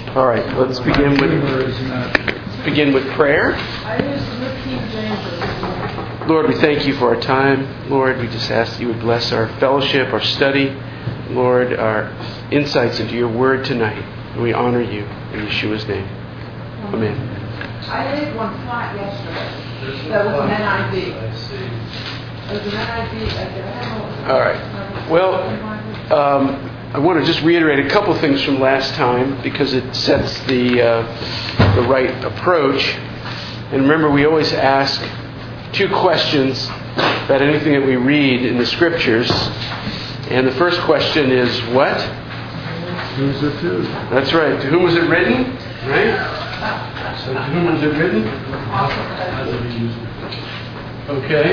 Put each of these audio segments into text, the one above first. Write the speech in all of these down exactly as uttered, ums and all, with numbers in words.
All right, let's begin with let's begin with prayer. Lord, we thank you for our time. Lord, we just ask that you would bless our fellowship, our study. Lord, our insights into your word tonight. And we honor you in Yeshua's name. Amen. I did one flight yesterday. That was an N I V. It was an N I V. All right. Well, um, I want to just reiterate a couple of things from last time because it sets the uh, the right approach. And remember, we always ask two questions about anything that we read in the Scriptures. And the first question is, what? Who's it to? That's right. To whom was it written? Right? So to whom was it written? Okay.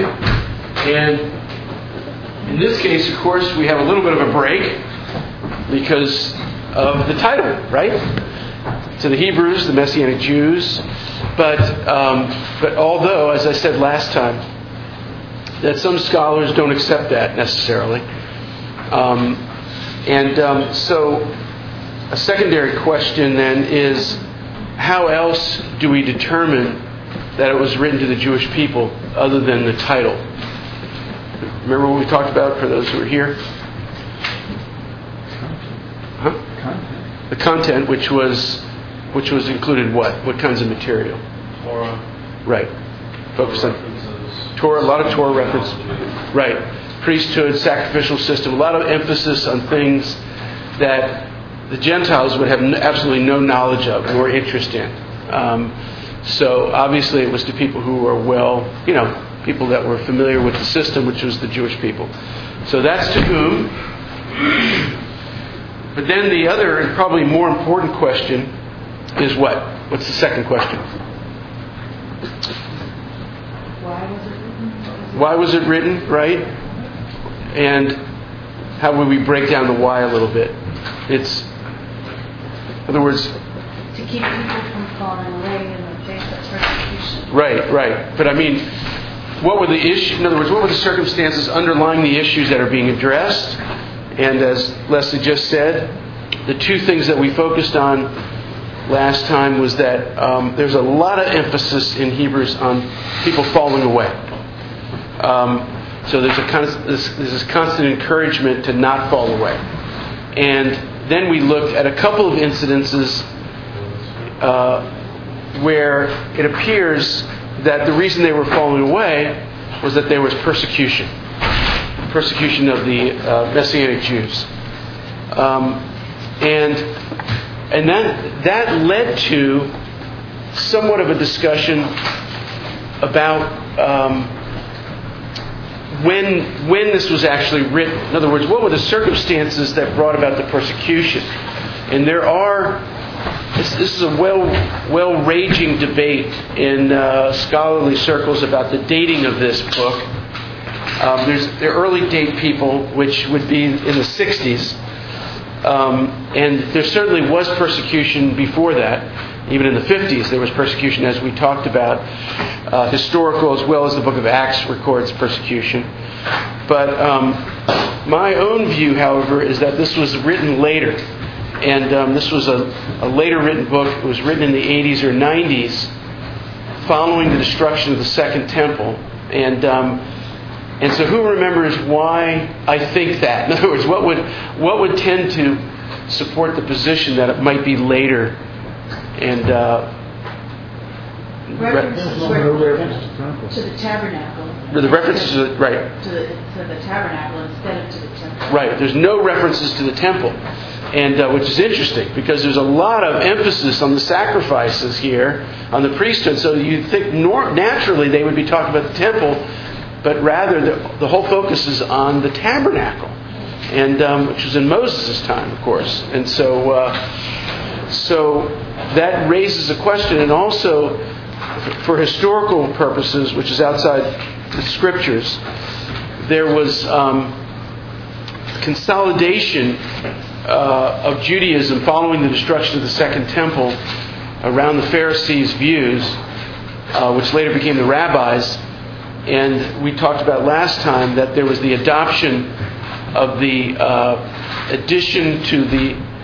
And in this case, of course, we have a little bit of a break because of the title, right? To the Hebrews, the Messianic Jews. But um, but although, as I said last time, that some scholars don't accept that necessarily. Um, and um, so a secondary question then is, how else do we determine that it was written to the Jewish people other than the title? Remember what we talked about for those who are here? Huh? Content. The content, which was which was included what? What kinds of material? Torah. Right. Focus on Torah, a lot of Torah reference. Right. Priesthood, sacrificial system, a lot of emphasis on things that the Gentiles would have absolutely no knowledge of or interest in. Um, so obviously it was to people who were well, you know, people that were familiar with the system, which was the Jewish people. So that's to whom. But then the other and probably more important question is what? What's the second question? Why was it written? Why was it written, right? And how would we break down the why a little bit? It's, in other words, to keep people from falling away in the face of persecution. Right, right. But I mean, what were the issues? In other words, what were the circumstances underlying the issues that are being addressed? And as Leslie just said, the two things that we focused on last time was that um, there's a lot of emphasis in Hebrews on people falling away. Um, So there's a constant, there's this constant encouragement to not fall away. And then we looked at a couple of incidences uh, where it appears that the reason they were falling away was that there was persecution. Persecution of the uh, Messianic Jews. Um, and and that, that led to somewhat of a discussion about Um, When when this was actually written. In other words, what were the circumstances that brought about the persecution? And there are, this, this is a well well raging debate in uh, scholarly circles about the dating of this book. Um, there's the early date people, which would be in the sixties, um, and there certainly was persecution before that. Even in the fifties, there was persecution, as we talked about, uh, historical as well as the book of Acts records persecution. But um, my own view, however, is that this was written later. And um, this was a, a later written book. It was written in the eighties or nineties, following the destruction of the Second Temple. And um, and so who remembers why I think that? In other words, what would what would tend to support the position that it might be later? And uh, References No were reference to temple. to the tabernacle. the references to the, right, To the, to the tabernacle instead of to the temple. right. There's no references to the temple, and uh, which is interesting because there's a lot of emphasis on the sacrifices here, on the priesthood. So you'd think nor- naturally they would be talking about the temple, but rather the, the whole focus is on the tabernacle, and um, which was in Moses' time, of course. And so, uh, so that raises a question, and also for historical purposes, which is outside the Scriptures, there was um, consolidation uh, of Judaism following the destruction of the Second Temple around the Pharisees' views, uh, which later became the rabbis. And we talked about last time that there was the adoption of the uh, addition to the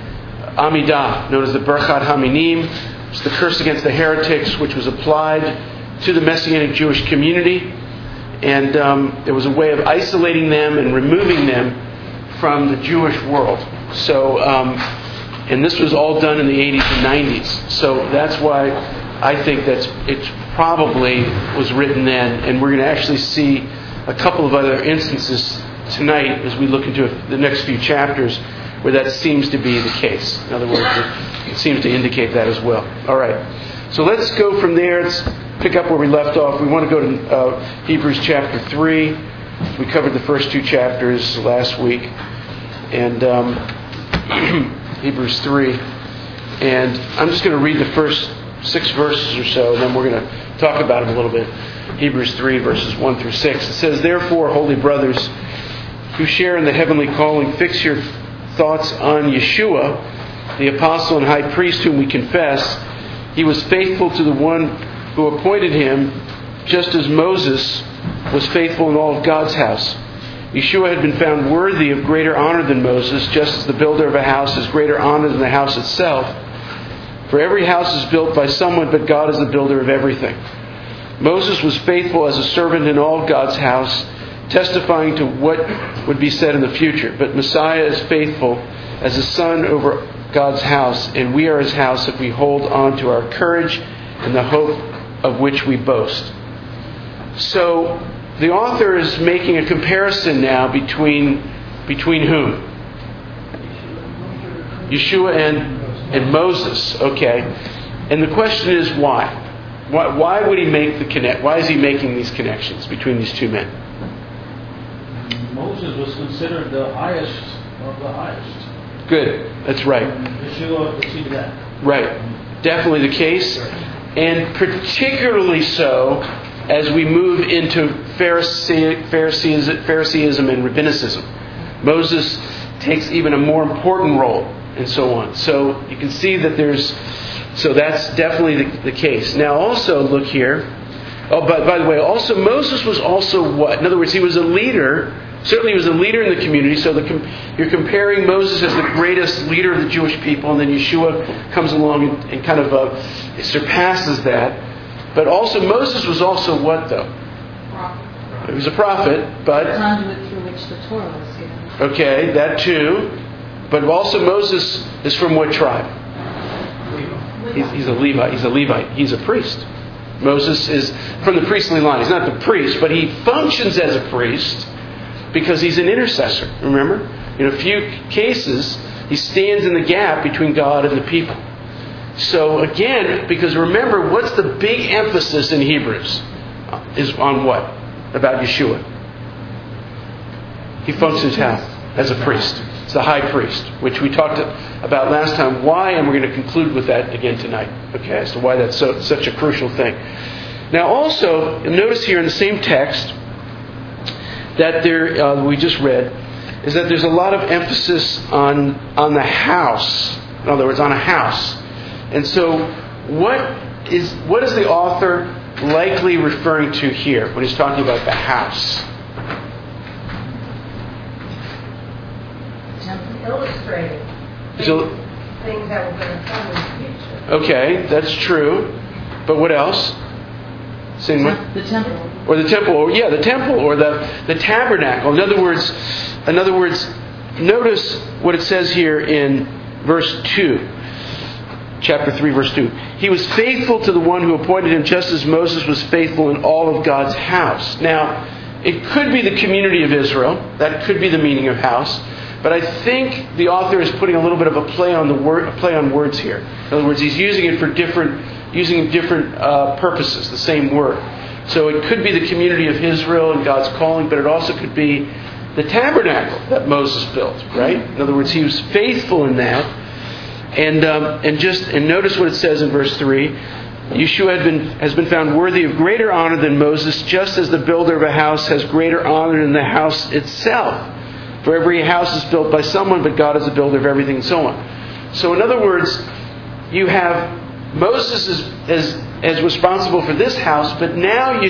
Amidah, known as the Berchat Haminim. It's the curse against the heretics, which was applied to the Messianic Jewish community. And um, it was a way of isolating them and removing them from the Jewish world. So, um, and this was all done in the eighties and nineties. So that's why I think that's it probably was written then. And we're going to actually see a couple of other instances tonight as we look into the next few chapters where that seems to be the case. In other words, it seems to indicate that as well. All right. So let's go from there. Let's pick up where we left off. We want to go to uh, Hebrews chapter three. We covered the first two chapters last week. And um, Hebrews three. And I'm just going to read the first six verses or so, and then we're going to talk about them a little bit. Hebrews three, verses one through six. It says, "Therefore, holy brothers, who share in the heavenly calling, fix your thoughts on Yeshua, the apostle and high priest whom we confess. He was faithful to the one who appointed him, just as Moses was faithful in all of God's house. Yeshua had been found worthy of greater honor than Moses, just as the builder of a house has greater honor than the house itself. For every house is built by someone, but God is the builder of everything. Moses was faithful as a servant in all of God's house, testifying to what would be said in the future. But Messiah is faithful as a son over God's house, and we are his house if we hold on to our courage and the hope of which we boast." So the author is making a comparison now between between whom? Yeshua and, and Moses. Okay. And the question is why? Why, why would he make the connect? Why is he making these connections between these two men? Moses was considered the highest of the highest. Good. That's right. Yeshua received that. Right. Definitely the case. And particularly so as we move into Pharisee, Phariseeism, Phariseeism and Rabbinicism. Moses takes even a more important role and so on. So you can see that there's... So that's definitely the, the case. Now also look here. Oh, but by the way, also Moses was also what? In other words, he was a leader. Certainly he was a leader in the community. So the, you're comparing Moses as the greatest leader of the Jewish people, and then Yeshua comes along and, and kind of uh, surpasses that. But also Moses was also what though? Prophet. He was a prophet, but... The conduit through which the Torah was given. Okay, that too. But also Moses is from what tribe? He's, he's a Levite. He's a Levite. He's a priest. Moses is from the priestly line. He's not the priest, but he functions as a priest because he's an intercessor. Remember? In a few cases, he stands in the gap between God and the people. So again, because remember, what's the big emphasis in Hebrews? Is on what? About Yeshua. He functions how? As a priest. It's the high priest, which we talked about last time. Why? And we're going to conclude with that again tonight. Okay, as to why that's so, such a crucial thing. Now also, notice here in the same text that there, uh, we just read, is that there's a lot of emphasis on, on the house. In other words, on a house. And so what is, what is the author likely referring to here when he's talking about the house? Illustrating So, things that were going to come in the future. okay, that's true. But what else? Same way? The temple. Or the temple, or yeah, the temple, or the, the tabernacle. In other words, in other words, notice what it says here in verse two. Chapter three, verse two. He was faithful to the one who appointed him, just as Moses was faithful in all of God's house. Now, it could be the community of Israel. That could be the meaning of house. But I think the author is putting a little bit of a play on the word, a play on words here. In other words, he's using it for different, using different uh, purposes. The same word. So it could be the community of Israel and God's calling, but it also could be the tabernacle that Moses built. Right? In other words, he was faithful in that. And um, and just and notice what it says in verse three. Yeshua had been, has been found worthy of greater honor than Moses, just as the builder of a house has greater honor than the house itself. For every house is built by someone, but God is the builder of everything, and so on. So in other words, you have Moses is, is, is responsible for this house, but now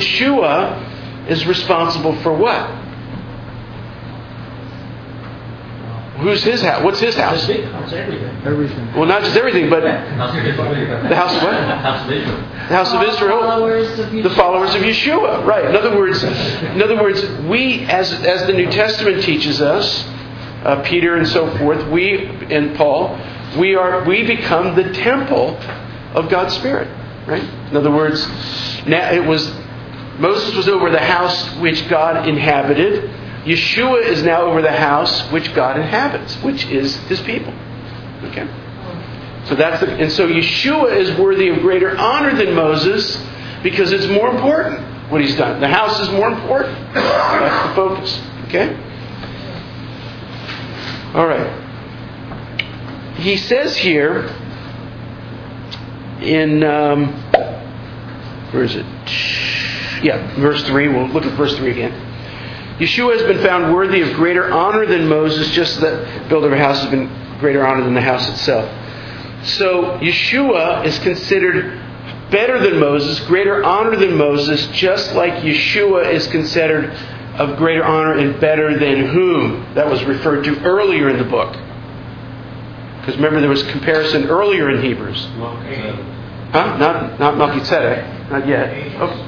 Yeshua is responsible for what? Who's his house? What's his house? It's big, it's everything. Everything. Well, not just everything, but the house of what? House of Israel. The house of Israel. Followers of The followers of Yeshua. Right. In other words, in other words, we, as as the New Testament teaches us, uh, Peter and so forth, we and Paul, we are we become the temple of God's Spirit. Right. In other words, now it was Moses was over the house which God inhabited. Yeshua is now over the house which God inhabits, which is His people. Okay? So that's the, and so Yeshua is worthy of greater honor than Moses because it's more important what he's done. The house is more important. That's the focus. Okay? All right. He says here in um, where is it? Yeah, verse three. We'll look at verse three again. Yeshua has been found worthy of greater honor than Moses, just that the builder of a house has been greater honor than the house itself. So Yeshua is considered better than Moses, greater honor than Moses, just like Yeshua is considered of greater honor and better than whom? That was referred to earlier in the book. Because remember, there was comparison earlier in Hebrews. Huh? Not, not Melchizedek. Not yet. Okay.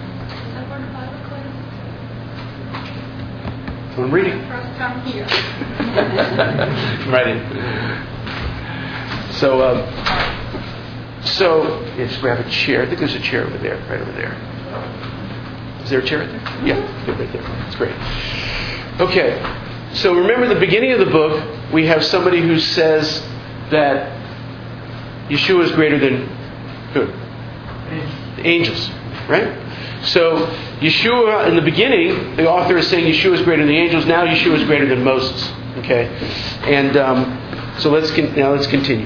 I'm reading. First come here. Right in. So, um, so yeah, just grab a chair. I think there's a chair over there, right over there. Is there a chair right there? Yeah, right there. That's great. Okay. So remember, the beginning of the book, we have somebody who says that Yeshua is greater than who? The angels, right? So Yeshua, in the beginning, the author is saying Yeshua is greater than the angels. Now Yeshua is greater than Moses. Okay, and um, so let's con- now let's continue.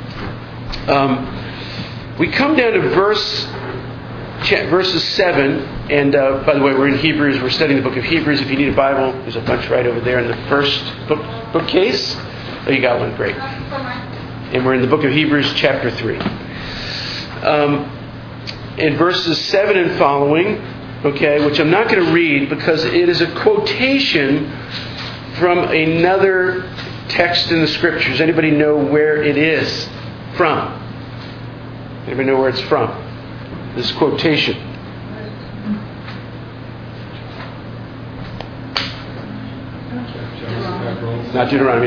Um, we come down to verse cha- verses seven, and uh, by the way, we're in Hebrews. We're studying the book of Hebrews. If you need a Bible, there's a bunch right over there in the first book bookcase. Oh, you got one, great. And we're in the book of Hebrews, chapter three. Um, in verses seven and following, okay, which I'm not going to read because it is a quotation from another text in the Scriptures. Anybody know where it is from? Anybody know where it's from? This quotation. Not Deuteronomy.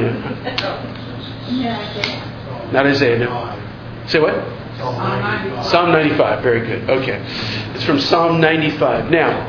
No. Not Isaiah. No. Say what? Psalm ninety-five. Very good. Okay. It's from Psalm ninety-five. Now,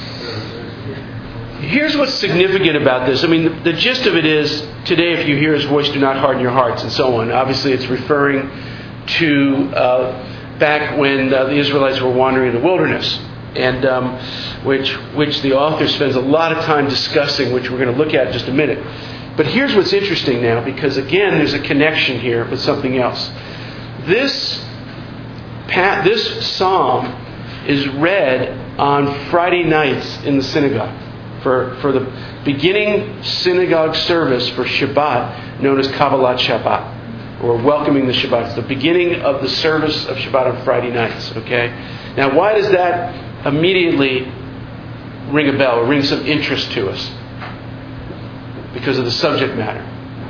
here's what's significant about this. I mean, the, the gist of it is, today if you hear His voice, do not harden your hearts, and so on. Obviously, it's referring to uh, back when uh, the Israelites were wandering in the wilderness, and um, which which the author spends a lot of time discussing, which we're going to look at in just a minute. But here's what's interesting now, because again, there's a connection here with something else. This This psalm is read on Friday nights in the synagogue for, for the beginning synagogue service for Shabbat, known as Kabbalat Shabbat, or welcoming the Shabbat. It's the beginning of the service of Shabbat on Friday nights. Okay. Now, why does that immediately ring a bell or ring some interest to us? Because of the subject matter.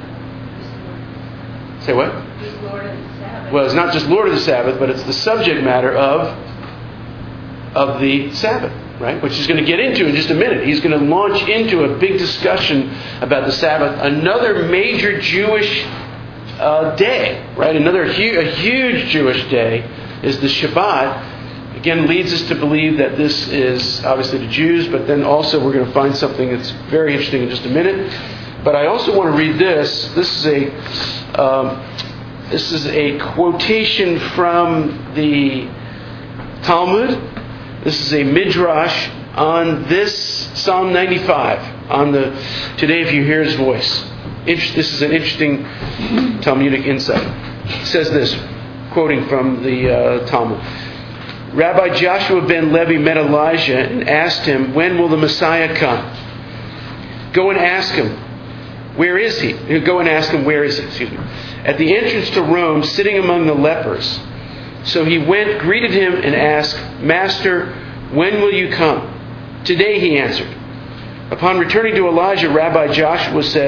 Say what? He's Lord of the Sabbath. Well, it's not just Lord of the Sabbath, but it's the subject matter of of the Sabbath, right? Which he's going to get into in just a minute. He's going to launch into a big discussion about the Sabbath, another major Jewish uh, day, right? Another hu- a huge Jewish day is the Shabbat. Again, leads us to believe that this is obviously the Jews, but then also we're going to find something that's very interesting in just a minute. But I also want to read this. This is a um, this is a quotation from the Talmud. This is a midrash on this Psalm ninety-five. On the today, if you hear His voice, this is an interesting Talmudic insight. It says this, quoting from the uh, Talmud. Rabbi Joshua ben Levi met Elijah and asked him, "When will the Messiah come?" Go and ask him. Where is he? Go and ask him, where is he? Excuse me. At the entrance to Rome, sitting among the lepers. So he went, greeted him, and asked, "Master, when will you come?" "Today," he answered. Upon returning to Elijah, Rabbi Joshua said,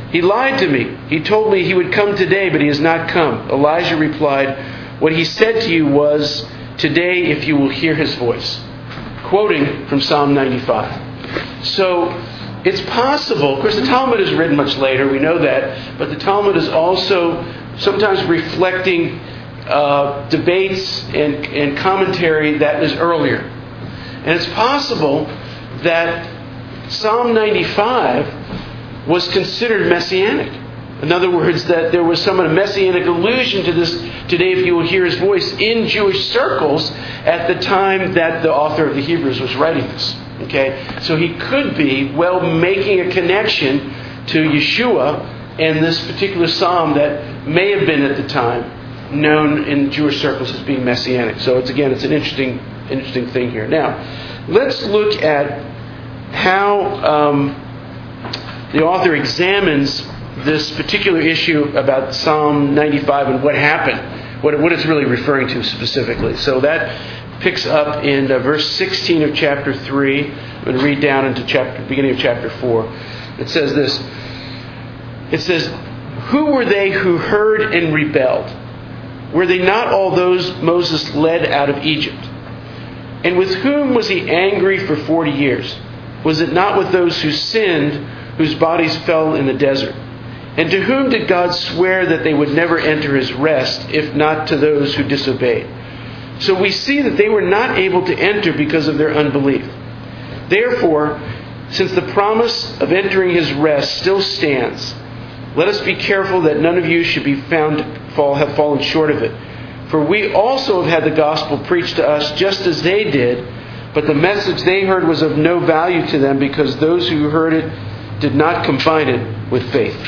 He lied to me. He told me he would come today, but he has not come." Elijah replied, "What he said to you was, 'Today if you will hear his voice.'" Quoting from Psalm ninety-five. So it's possible, of course the Talmud is written much later, we know that, but the Talmud is also sometimes reflecting uh, debates and, and commentary that is earlier. And it's possible that Psalm ninety-five was considered messianic. In other words, that there was some messianic allusion to this, "Today if you will hear his voice," in Jewish circles at the time that the author of the Hebrews was writing this. Okay? So he could be, well, making a connection to Yeshua and this particular psalm that may have been at the time known in Jewish circles as being messianic. So it's, again, it's an interesting, interesting thing here. Now, let's look at how um, the author examines this particular issue about Psalm ninety-five and what happened, what, what it's really referring to specifically. So that picks up in uh, verse sixteen of chapter three. I'm going to read down into chapter, beginning of chapter four. It says this. It says, "Who were they who heard and rebelled? Were they not all those Moses led out of Egypt? And with whom was he angry for forty years? Was it not with those who sinned, whose bodies fell in the desert? And to whom did God swear that they would never enter his rest, if not to those who disobeyed?" So we see that they were not able to enter because of their unbelief. "Therefore, since the promise of entering his rest still stands, let us be careful that none of you should be found to fall, have fallen short of it. For we also have had the gospel preached to us just as they did, but the message they heard was of no value to them because those who heard it did not combine it with faith."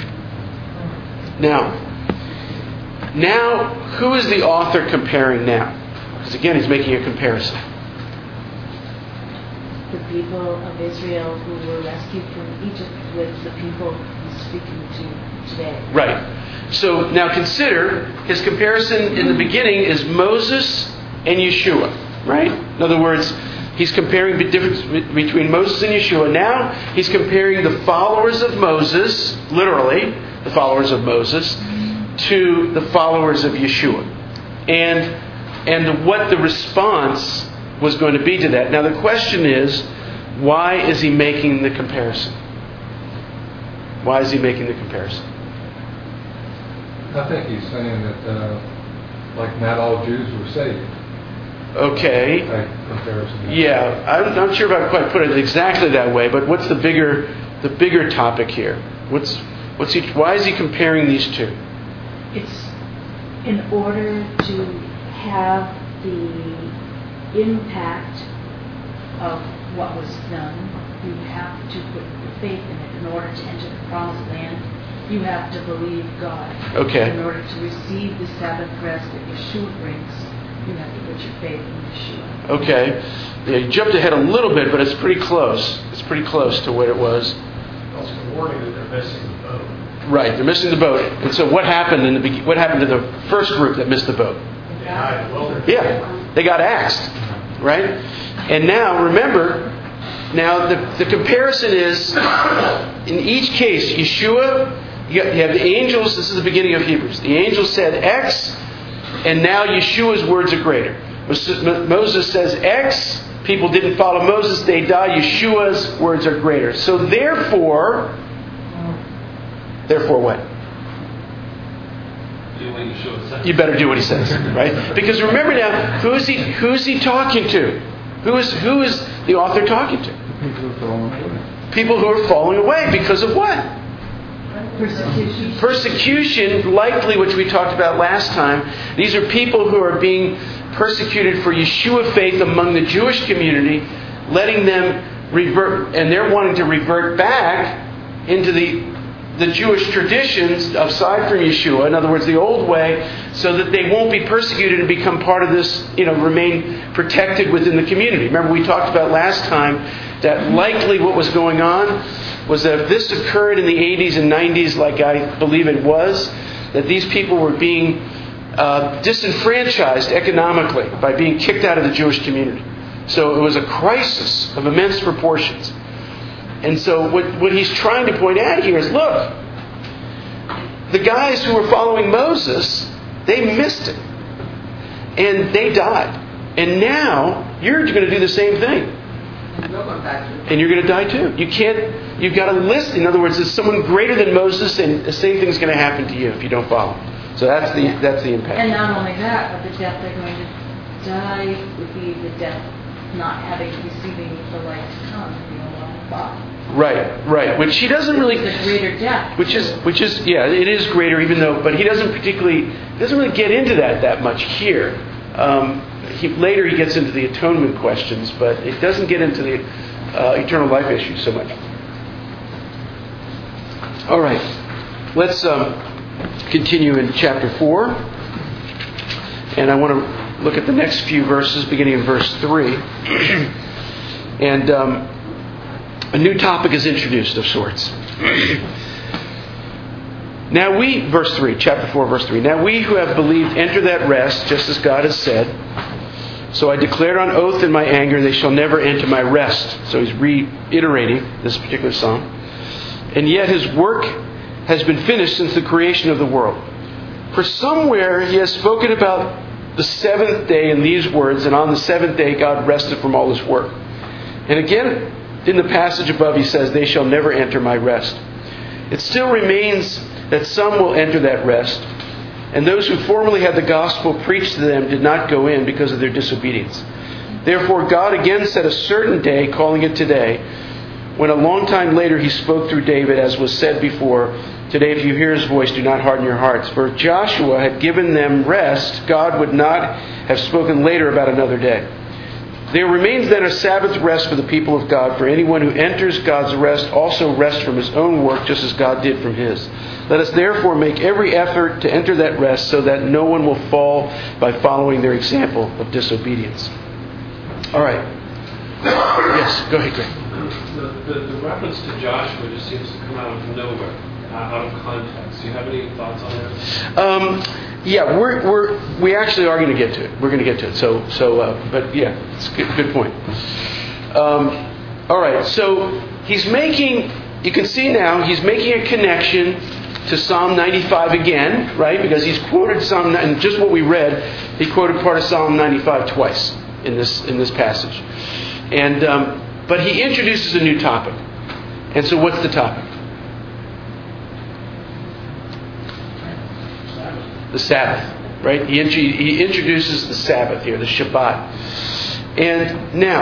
Now, now, who is the author comparing now? Because again, he's making a comparison. The people of Israel who were rescued from Egypt with the people he's speaking to today. Right. So now consider, his comparison in the beginning is Moses and Yeshua. Right? In other words, he's comparing the difference between Moses and Yeshua. Now he's comparing the followers of Moses, literally, the followers of Moses, to the followers of Yeshua. And and what the response was going to be to that. Now the question is, why is he making the comparison? Why is he making the comparison? I think he's saying that, uh, like, not all Jews were saved. Okay. By comparison. Yeah, I'm not sure if I quite put it exactly that way, but what's the bigger the bigger topic here? What's what's he? Why is he comparing these two? It's in order to have the impact of what was done. You have to put the faith in it in order to enter the promised land. You have to believe God. Okay. In order to receive the Sabbath rest that Yeshua brings, you have to put your faith in Yeshua. Okay. Yeah, you jumped ahead a little bit, but it's pretty close. It's pretty close to what it was. Also warning that they're missing the boat. Right, they're missing the boat. And so what happened in the be- what happened to the first group that missed the boat? They hide in the wilderness. Yeah, they got axed, right? And now remember, now the the comparison is in each case, Yeshua. You have the angels. This is the beginning of Hebrews. The angels said X, and now Yeshua's words are greater. Moses says X. People didn't follow Moses. They died. Yeshua's words are greater. So therefore, therefore what? Do what Yeshua says. You better do what he says, right? Because remember now, who is he? Who is he talking to? Who is who is the author talking to? People who are falling away. People who are falling away because of what? Persecution. Persecution, likely, which we talked about last time. These are people who are being persecuted for Yeshua faith among the Jewish community, letting them revert, and they're wanting to revert back into the the Jewish traditions aside from Yeshua, in other words, the old way, so that they won't be persecuted and become part of this, you know, remain protected within the community. Remember, we talked about last time that likely what was going on was that if this occurred in the eighties and nineties, like I believe it was, that these people were being uh, disenfranchised economically by being kicked out of the Jewish community. So it was a crisis of immense proportions. And so what, what he's trying to point out here is, look, the guys who were following Moses, they missed it. And they died. And now, you're going to do the same thing. And you're going to die too. You can't, you've got to listen. In other words, there's someone greater than Moses, and the same thing's going to happen to you if you don't follow. So that's the that's the impact. And not only that, but the death they're going to die would be the death not having, receiving the light to come, you know, on the body. Right, right. Which he doesn't really. It's a greater death. Which is, which is, yeah, it is greater, even though, but he doesn't particularly, he doesn't really get into that that much here. Um, he, later he gets into the atonement questions, but it doesn't get into the uh, eternal life issue so much. All right, let's um, continue in chapter four, and I want to look at the next few verses, beginning in verse three, and. Um, A new topic is introduced of sorts. Now we, verse three, chapter four, verse three. Now we who have believed enter that rest, just as God has said. So I declared on oath in my anger, they shall never enter my rest. So he's reiterating this particular psalm. And yet his work has been finished since the creation of the world. For somewhere he has spoken about the seventh day in these words, and on the seventh day God rested from all his work. And again, in the passage above, he says, they shall never enter my rest. It still remains that some will enter that rest. And those who formerly had the gospel preached to them did not go in because of their disobedience. Therefore, God again set a certain day, calling it today, when a long time later he spoke through David, as was said before, today if you hear his voice, do not harden your hearts. For if Joshua had given them rest, God would not have spoken later about another day. There remains then a Sabbath rest for the people of God. For anyone who enters God's rest also rests from his own work, just as God did from his. Let us therefore make every effort to enter that rest, so that no one will fall by following their example of disobedience. All right. Yes, go ahead, Greg. The, the, the reference to Joshua just seems to come out of nowhere, out of context. Do you have any thoughts on that? Um, Yeah, we're we're we actually are going to get to it. We're going to get to it. So so, uh, but yeah, it's a good, good point. Um, all right. So he's making. You can see now he's making a connection to Psalm ninety-five again, right? Because he's quoted Psalm and just what we read, he quoted part of Psalm ninety-five twice in this in this passage, and um, but he introduces a new topic. And so, what's the topic? The Sabbath, right? He, he introduces the Sabbath here, the Shabbat. And now,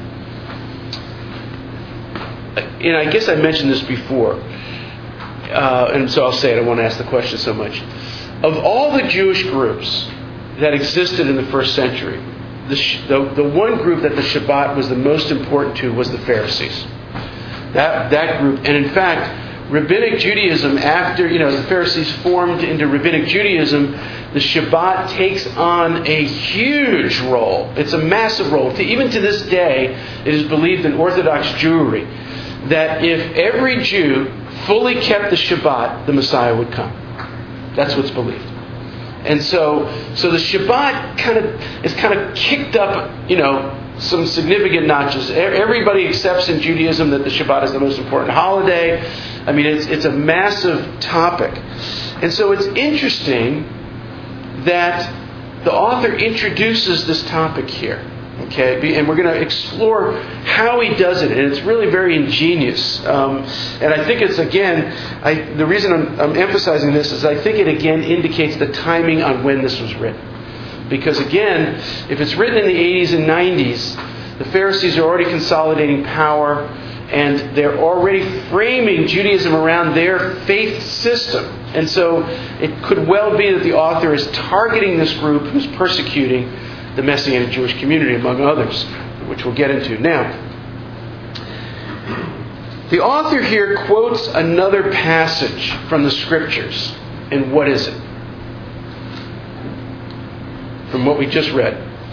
and I guess I mentioned this before, uh, and so I'll say it, I won't ask the question so much. Of all the Jewish groups that existed in the first century, the, the, the one group that the Shabbat was the most important to was the Pharisees. That, that group, and in fact, Rabbinic Judaism, after, you know, the Pharisees formed into Rabbinic Judaism, the Shabbat takes on a huge role. It's a massive role. Even to this day, it is believed in Orthodox Jewry that if every Jew fully kept the Shabbat, the Messiah would come. That's what's believed. And so, so the Shabbat kind of is kind of kicked up, you know, some significant notches. Everybody accepts in Judaism that the Shabbat is the most important holiday. I mean, it's it's a massive topic. And so it's interesting that the author introduces this topic here. Okay, and we're going to explore how he does it, and it's really very ingenious. Um, and I think it's, again, I, the reason I'm, I'm emphasizing this is I think it again indicates the timing on when this was written. Because again, if it's written in the eighties and nineties, the Pharisees are already consolidating power, and they're already framing Judaism around their faith system. And so it could well be that the author is targeting this group who's persecuting the Messianic Jewish community, among others, which we'll get into. Now, the author here quotes another passage from the Scriptures. And what is it? From what we just read.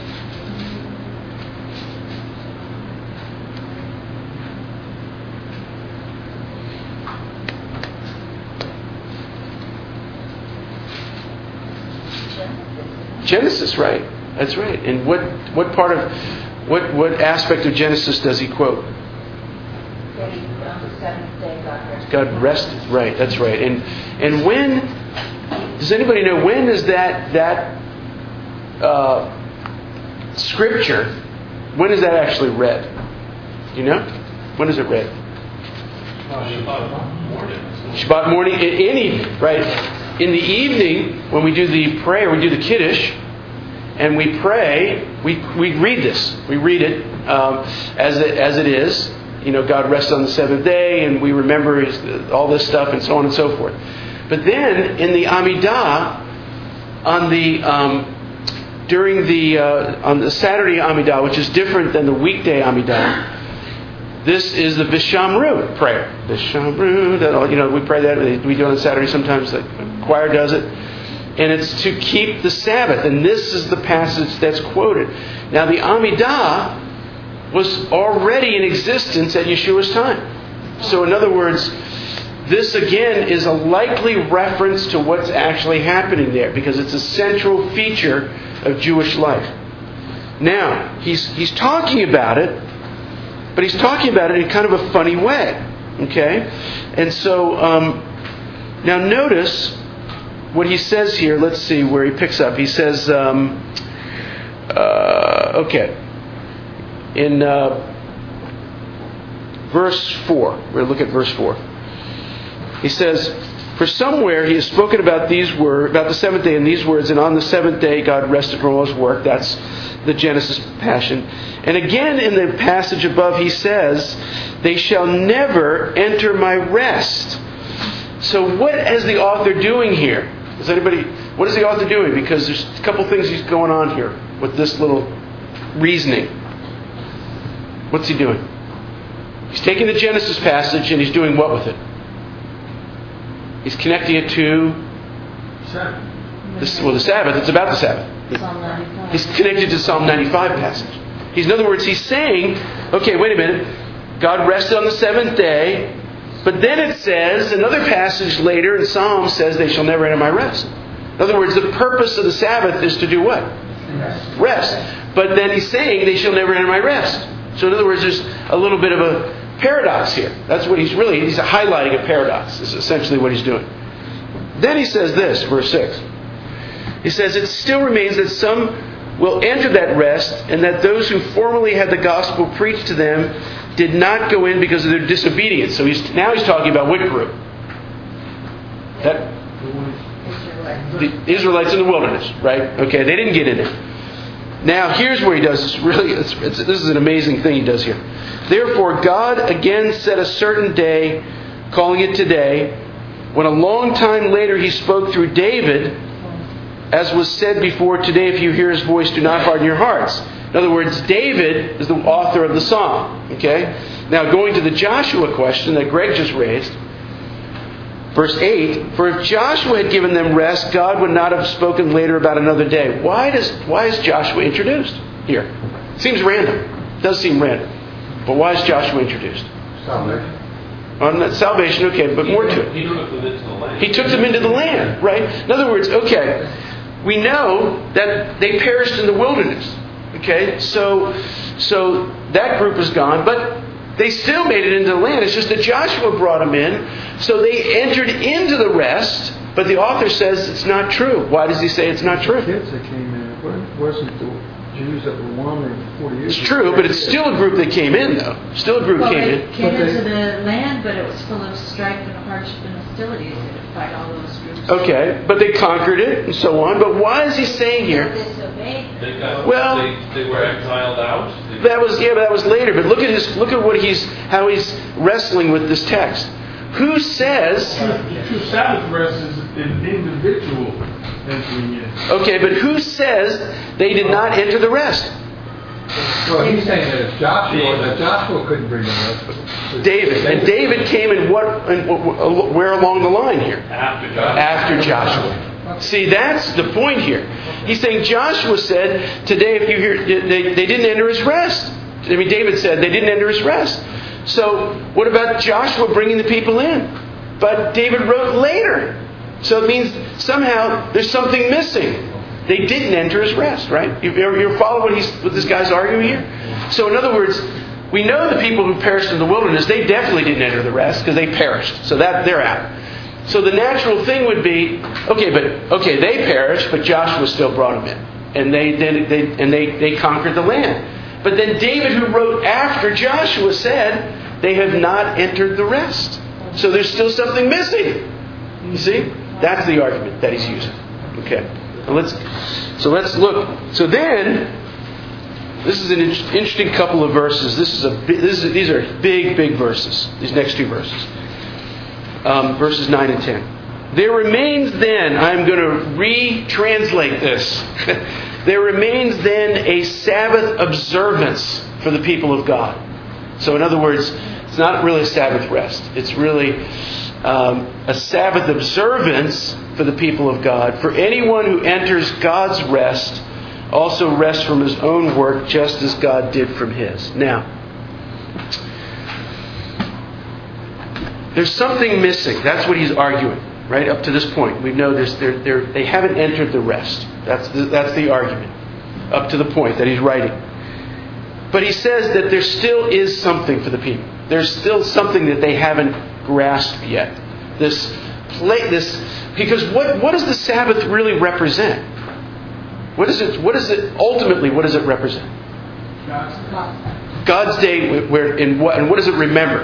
Genesis, right? That's right. And what what part of what what aspect of Genesis does he quote? On the seventh day, God rested. God rested. Right. That's right. And and when does anybody know when is that that uh, scripture? When is that actually read? Do you know? When is it read? Shabbat morning. Shabbat morning. In any right in the evening when we do the prayer, we do the Kiddush, and we pray. We we read this. We read it um, as it as it is. You know, God rested on the seventh day, and we remember his, all this stuff, and so on and so forth. But then in the Amidah, on the um, during the uh, on the Saturday Amidah, which is different than the weekday Amidah, this is the Bishamru prayer. Bishamru, that all, you know, we pray that. We do it on Saturday sometimes. The choir does it, and it's to keep the Sabbath. And this is the passage that's quoted. Now the Amidah was already in existence at Yeshua's time. So in other words, this again is a likely reference to what's actually happening there, because it's a central feature of Jewish life. Now, he's he's talking about it, but he's talking about it in kind of a funny way. Okay? And so, um, now notice what he says here. Let's see where he picks up. He says, um, uh, okay. In uh, verse four, we're going to look at verse four. He says, "For somewhere he has spoken about these words, about the seventh day in these words, and on the seventh day God rested from all his work." That's the Genesis passion. And again in the passage above he says, "They shall never enter my rest." So what is the author doing here? Is anybody? What is the author doing? Because there's a couple things he's going on here with this little reasoning. What's he doing? He's taking the Genesis passage and he's doing what with it? He's connecting it to Sabbath. the, well, the Sabbath. It's about the Sabbath. Psalm ninety-five. He's connected to Psalm ninety-five passage. He's, in other words, he's saying, okay, wait a minute. God rested on the seventh day, but then it says, another passage later in Psalm says, "They shall never enter my rest." In other words, the purpose of the Sabbath is to do what? Rest. Rest. But then he's saying, "They shall never enter my rest." So in other words, there's a little bit of a paradox here. That's what he's really, he's highlighting a paradox. Is essentially what he's doing. Then he says this, verse six. He says, "It still remains that some will enter that rest, and that those who formerly had the gospel preached to them did not go in because of their disobedience." So he's now he's talking about what group? That the Israelites in the wilderness, right? Okay, they didn't get in it. Now, here's where he does this. Really, it's, it's, this is an amazing thing he does here. "Therefore, God again set a certain day, calling it today, when a long time later he spoke through David, as was said before, today if you hear his voice, do not harden your hearts." In other words, David is the author of the psalm. Okay? Now, going to the Joshua question that Greg just raised, verse eight, "For if Joshua had given them rest, God would not have spoken later about another day." Why does why is Joshua introduced here? It seems random. It does seem random. But why is Joshua introduced? Salvation. On that salvation, okay, but more to it. He took them into the land. He took them into the land, right? In other words, okay, we know that they perished in the wilderness. Okay, so so that group is gone, but they still made it into the land. It's just that Joshua brought them in, so they entered into the rest. But the author says it's not true. Why does he say it's not true? The kids that came in, it wasn't the Jews that were wandering for forty years. It's true, but it's still a group that came in, though. Still a group Well, came they in. came But they- into the land, but it was full of strife and hardship and hostilities. They would fight all those groups. Okay, but they conquered it and so on. But why is he saying here? They got, Well- they, they were exiled out. They- That was yeah, but that was later. But look at his look at what he's how he's wrestling with this text. Who says? The true Sabbath rest is an individual entering in. Okay, but who says they did not enter the rest? Well, he's saying that it's Joshua, that Joshua couldn't bring them rest. but- David. And David came in what? In, where along the line here? After Joshua. After Joshua. See, that's the point here. He's saying Joshua said, "Today, if you hear, they, they didn't enter his rest." I mean, David said they didn't enter his rest. So, what about Joshua bringing the people in? But David wrote later. So it means somehow there's something missing. They didn't enter his rest, right? You, you follow what he's what this guy's arguing here? So, in other words, we know the people who perished in the wilderness, they definitely didn't enter the rest because they perished. So that they're out. So the natural thing would be, okay, but okay, they perished, but Joshua still brought them in, and they then they, and they, they conquered the land. But then David, who wrote after Joshua, said they have not entered the rest. So there's still something missing. You see, that's the argument that he's using. Okay, now let's so let's look. So then. This is an interesting couple of verses. This is a this is, these are big, big verses. These next two verses, um, verses nine and ten. There remains then. I'm going to retranslate this. There remains then a Sabbath observance for the people of God. So, in other words, it's not really a Sabbath rest. It's really um, a Sabbath observance for the people of God. For anyone who enters God's rest. Also rests from his own work just as God did from his. Now, there's something missing. That's what he's arguing, right? Up to this point. We know there's, they're, they're, they haven't entered the rest. That's the, that's the argument. Up to the point that he's writing. But he says that there still is something for the people. There's still something that they haven't grasped yet. This, play, this, because what, what does the Sabbath really represent? What is it? What is it? Ultimately, what does it represent? God's day. Where in what and what does it remember?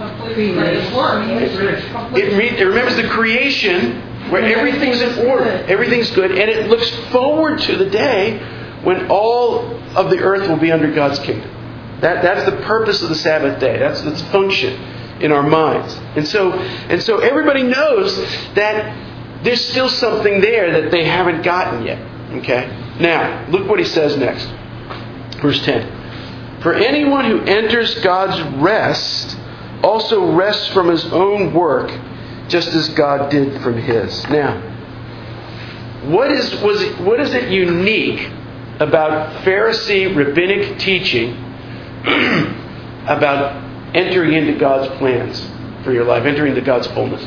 It, re, it remembers the creation where everything's in order, everything's good, and it looks forward to the day when all of the earth will be under God's kingdom. That that's the purpose of the Sabbath day. That's its function in our minds, and so and so everybody knows that there's still something there that they haven't gotten yet. Okay. Now, look what he says next. Verse ten. For anyone who enters God's rest also rests from his own work, just as God did from his. Now, what is was it, what is it unique about Pharisee rabbinic teaching about entering into God's plans for your life, entering into God's fullness?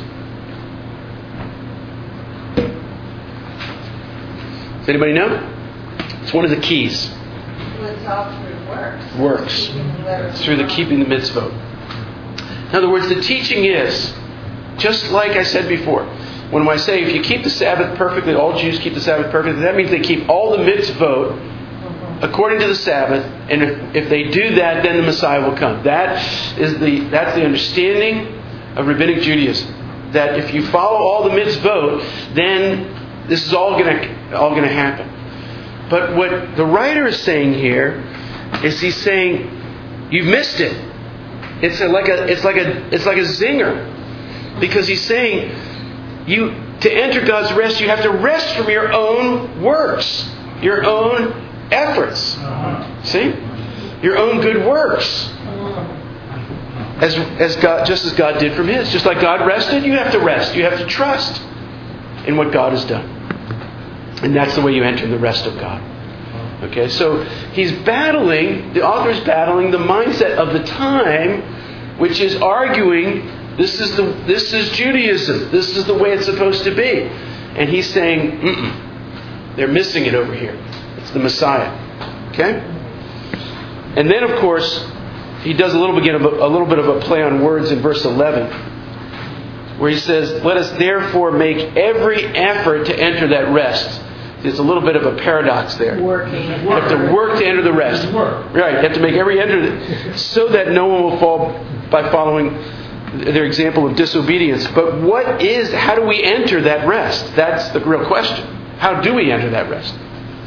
Does anybody know? It's one of the keys. Well, it's all through works. Works. It's through the keeping the mitzvot. In other words, the teaching is, just like I said before, when I say if you keep the Sabbath perfectly, all Jews keep the Sabbath perfectly, that means they keep all the mitzvot according to the Sabbath, and if, if they do that, then the Messiah will come. That is the that's the understanding of rabbinic Judaism. That if you follow all the mitzvot, then this is all going to all going to happen. But what the writer is saying here is he's saying you've missed it. It's a, like a it's like a it's like a zinger, because he's saying you to enter God's rest you have to rest from your own works, your own efforts. See, your own good works, as as God just as God did from His. Just like God rested, you have to rest. You have to trust in what God has done. And that's the way you enter the rest of God. Okay, so he's battling, the author's battling the mindset of the time, which is arguing this is the this is Judaism, this is the way it's supposed to be. And he's saying, mm-mm, they're missing it over here. It's the Messiah. Okay? And then, of course, he does a little bit of a, a little bit of a play on words in verse eleven, where he says, "Let us therefore make every effort to enter that rest." There's a little bit of a paradox there. Working. You have to work to enter the rest. Right. You have to make every enter so that no one will fall by following their example of disobedience. But what is, how do we enter that rest? That's the real question. How do we enter that rest?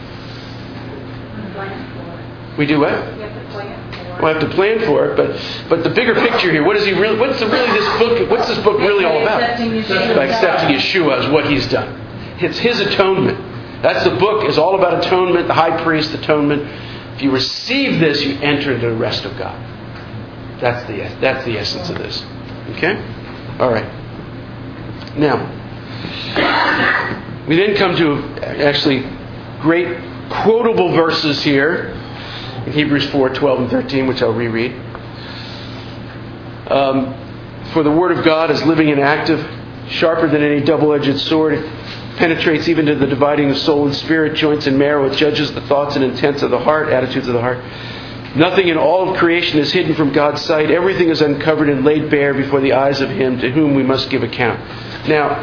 We do what? You have to plan for it. We have to plan for it, but but the bigger picture here, what is he really? What's the, really this book? What's this book really all about? Accepting Yeshua. By accepting Yeshua is what He's done. It's His atonement. That's the book. Is all about atonement. The high priest atonement. If you receive this, you enter into the rest of God. That's the that's the essence of this. Okay. All right. Now we then come to actually great quotable verses here. In Hebrews four, twelve and thirteen, which I'll reread. Um, For the Word of God is living and active, sharper than any double-edged sword. It penetrates even to the dividing of soul and spirit, joints and marrow. It judges the thoughts and intents of the heart, attitudes of the heart. Nothing in all of creation is hidden from God's sight. Everything is uncovered and laid bare before the eyes of Him to whom we must give account. Now,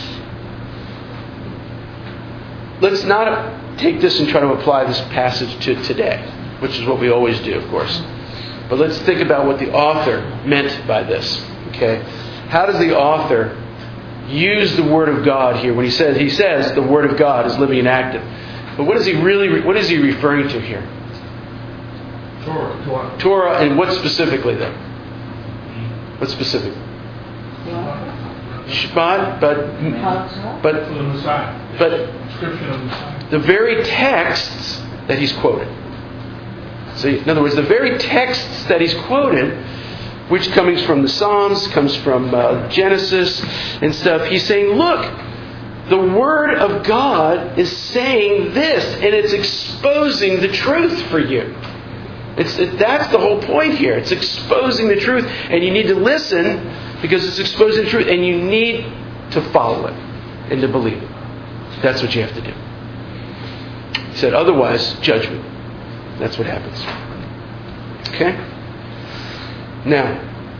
let's not take this and try to apply this passage to today, which is what we always do, of course. But let's think about what the author meant by this. Okay? How does the author use the Word of God here when he says he says the Word of God is living and active? But what is he really? What is he referring to here? Torah. Torah. Torah, and what specifically then? What specific? Shabbat, but but For the Messiah. but Description of the Messiah. the very texts that he's quoted. So, in other words, the very texts that he's quoted, which comes from the Psalms, comes from uh, Genesis and stuff, he's saying, look, the Word of God is saying this, and it's exposing the truth for you. It's it, that's the whole point here. It's exposing the truth, and you need to listen because it's exposing the truth, and you need to follow it and to believe it. That's what you have to do. He said, otherwise, judgment. That's what happens. Okay? Now,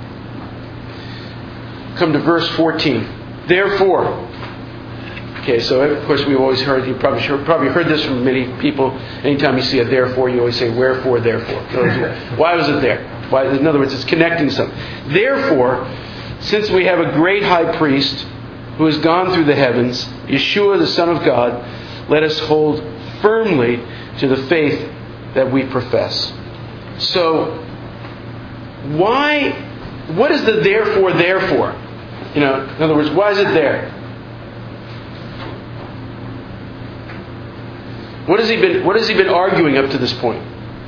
come to verse fourteen. Therefore, okay, so of course we've always heard, you probably heard, probably heard this from many people. Anytime you see a therefore, you always say, wherefore, therefore. Why was it there? Why? In other words, it's connecting something. Therefore, since we have a great high priest who has gone through the heavens, Yeshua, the Son of God, let us hold firmly to the faith that we profess. So, why, what is the therefore, therefore? You know, in other words, why is it there? What has he been, what has he been arguing up to this point?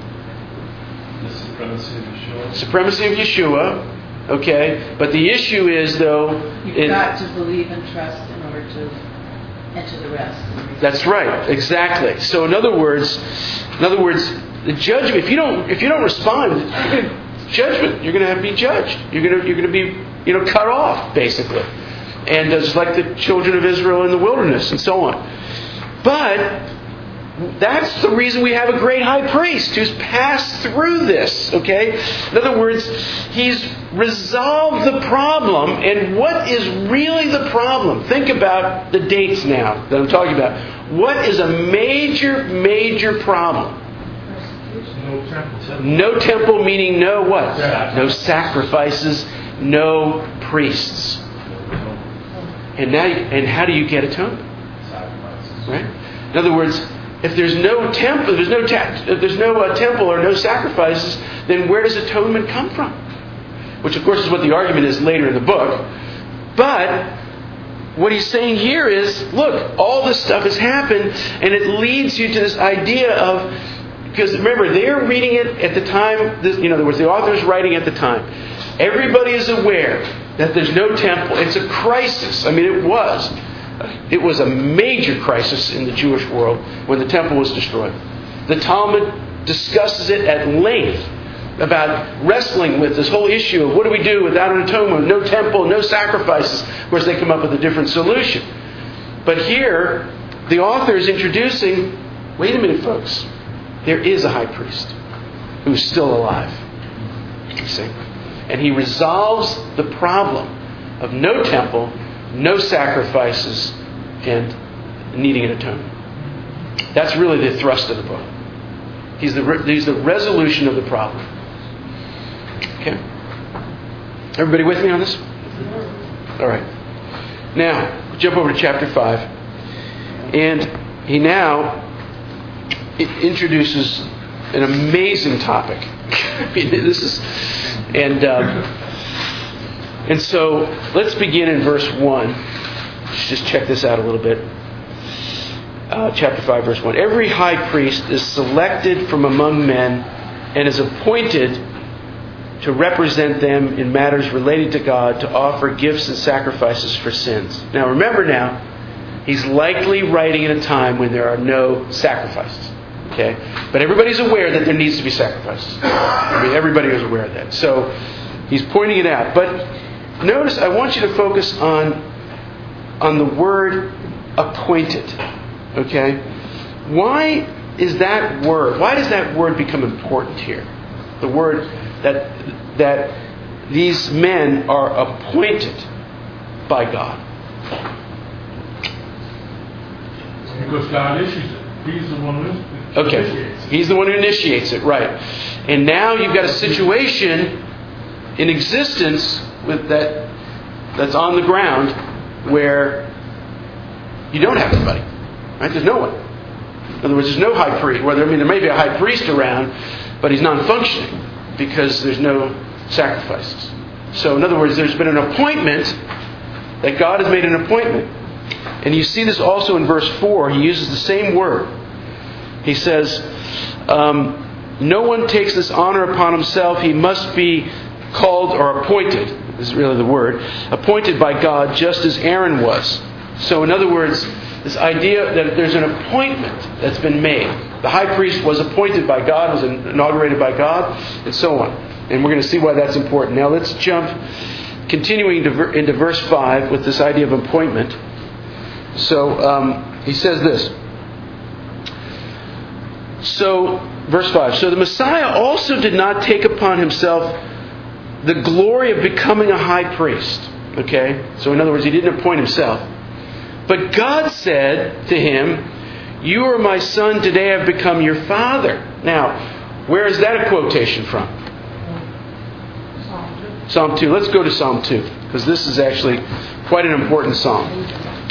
The supremacy of Yeshua. Supremacy of Yeshua. Okay, but the issue is, though, You've it, got to believe and trust in order to enter the rest. That's right, exactly. So, in other words, in other words, the judgment. If you don't, if you don't respond, you're gonna, judgment. You're going to have to be judged. You're going to, you're going to be, you know, cut off, basically, and uh, just like the children of Israel in the wilderness, and so on. But that's the reason we have a great high priest who's passed through this, okay? In other words, he's resolved the problem. And what is really the problem? Think about the dates now that I'm talking about. What is a major, major problem? No temple. No temple, meaning no what? No sacrifices, no priests. And now, and how do you get atonement? Right? In other words, if there's no temple, if there's no ta- if there's no uh, temple or no sacrifices, then where does atonement come from? Which, of course, is what the argument is later in the book. But what he's saying here is, look, all this stuff has happened, and it leads you to this idea of, because remember, they're reading it at the time. This, in other words, the author's writing at the time. Everybody is aware that there's no temple. It's a crisis. I mean, it was. It was a major crisis in the Jewish world when the temple was destroyed. The Talmud discusses it at length about wrestling with this whole issue of what do we do without an atonement, no temple, no sacrifices. Of course, they come up with a different solution. But here, the author is introducing, wait a minute, folks, there is a high priest who's still alive. You see? And he resolves the problem of no temple, no sacrifices, and needing an atonement. That's really the thrust of the book. He's the, re- he's the resolution of the problem. Okay? Everybody with me on this? All right. Now, jump over to chapter five. And he now introduces an amazing topic. I mean, this is... And... Um, And so, let's begin in verse one. Let's just check this out a little bit. Uh, chapter five, verse one. Every high priest is selected from among men and is appointed to represent them in matters related to God, to offer gifts and sacrifices for sins. Now, remember now, he's likely writing in a time when there are no sacrifices. Okay? But everybody's aware that there needs to be sacrifices. I mean, everybody is aware of that. So, he's pointing it out. But notice, I want you to focus on, on the word appointed. Okay? Why is that word, why does that word become important here? The word that that these men are appointed by God. Because God issues it. He's the one who initiates Okay. it. He's the one who initiates it, right. And now you've got a situation in existence with that that's on the ground where you don't have anybody. Right? There's no one. In other words, there's no high priest. Well, I mean, there may be a high priest around, but he's non-functioning because there's no sacrifices. So, in other words, there's been an appointment, that God has made an appointment. And you see this also in verse four. He uses the same word. He says, um, no one takes this honor upon himself. He must be called or appointed. This is really the word. Appointed by God just as Aaron was. So in other words, this idea that there's an appointment that's been made. The high priest was appointed by God, was inaugurated by God, and so on. And we're going to see why that's important. Now let's jump, continuing into verse five with this idea of appointment. So um, he says this. So, verse five. So the Messiah also did not take upon himself the glory of becoming a high priest. Okay? So in other words, he didn't appoint himself. But God said to him, you are my son, today I've become your father. Now, where is that a quotation from? Psalm two. Let's go to Psalm two, because this is actually quite an important psalm.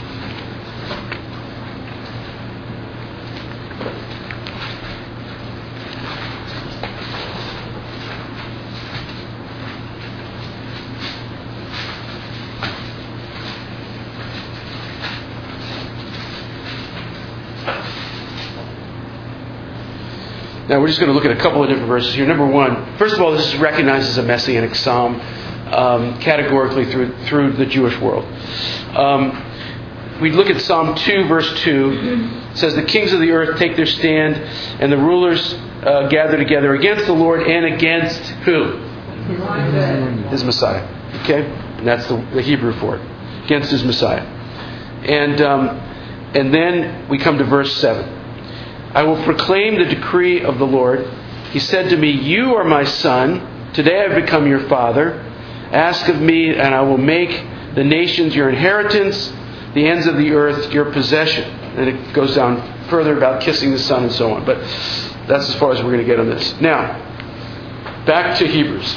Now we're just going to look at a couple of different verses here. Number one, first of all, this is recognized as a messianic psalm um, categorically through through the Jewish world. Um, we look at Psalm two, verse two. It says, the kings of the earth take their stand, and the rulers uh, gather together against the Lord and against who? His Messiah. Okay? And that's the, the Hebrew for it. Against his Messiah. And um, and then we come to verse seven. I will proclaim the decree of the Lord. He said to me, you are my son. Today I have become your father. Ask of me, and I will make the nations your inheritance, the ends of the earth your possession. And it goes down further about kissing the son and so on. But that's as far as we're going to get on this. Now, back to Hebrews.